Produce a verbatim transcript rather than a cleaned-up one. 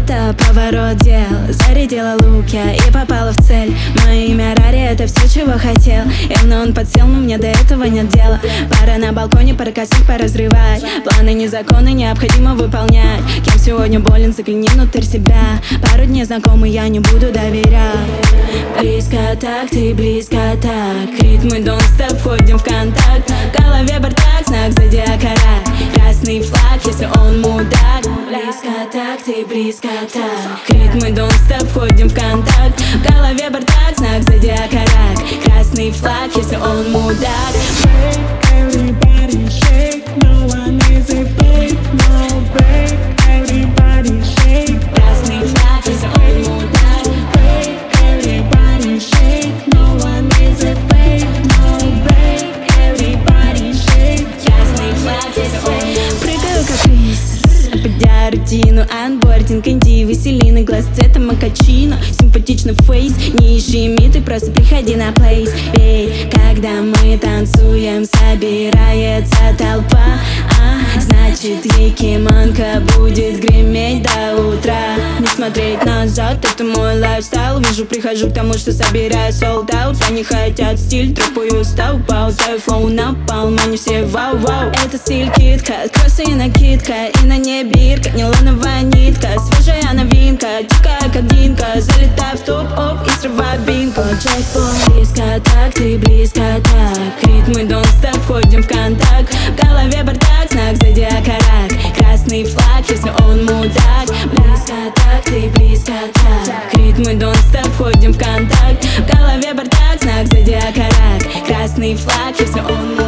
это поворот дел. Зарядила лук я и попала в цель. Мое имя Рари, это все, чего хотел. Явно он подсел, но мне до этого нет дела. Пара на балконе, пара косых поразрывать. Планы не законы, необходимо выполнять. Кем сегодня болен, загляни внутрь себя. Пару дней знакомый, я не буду доверять. Близко так, ты близко так. Ритмы don't stop, входим в контакт. В голове бардак, знак зодиака рак. Красный флаг, если он мудак. Близко так, ты близко так. Ритмы don't stop, входим в контакт. В голове бардак, знак зодиака рак. Красный флаг, если он мудак. Everybody shake, no one is a fake, no break. Everybody shake, Красный флаг, если он мудак. everybody shake, no one is a fake, no break. Everybody shake. Красный флаг, если он мудак. Прыгаю как рис, обходя рутину. Анбординг, инди, веселины. Глаз цвета макачино, симпатичный фейс. Не ищи миты, просто приходи на плейс. Эй, когда мы танцуем, собирается толпа, а значит Якиманка будет греметь до утра. Не смотреть назад, это мой лайфстайл. Вижу, прихожу к тому, что собираю sold out. Они хотят стиль, тропую стал, болтаю флоу напал, они все вау-вау. Это стиль китка, кроссы и накидка, и на ней бирка, нейлоновая нитка. Свежая новинка, дикая как Динка. Залетай в топ, оп, и срывай бинго. Джекпот. Близко так, ты близко так. Ритмы don't stop, входим в контакт. В голове бардак, знак зодиака рак. Красный флаг, если он мудак. Близко так, ты близко так. Ритмы don't stop, входим в контакт. В голове бардак, знак зодиака рак. Красный флаг, если он мудак.